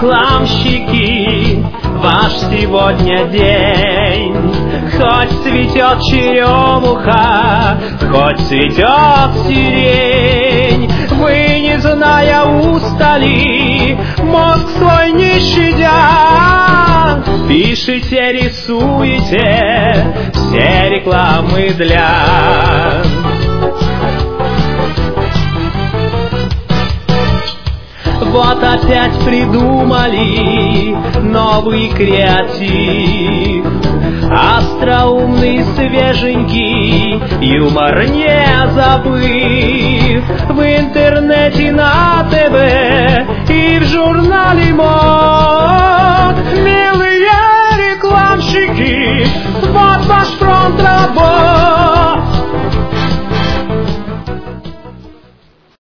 рекламщики, ваш сегодня день. Хоть цветет черемуха, хоть цветет сирень, вы, не зная устали, мозг свой не щадя, пишите, рисуете все рекламы для. Вот опять придумали новый креатив, остроумный, свеженький, юмор не забыв. В интернете, на ТВ и в журнале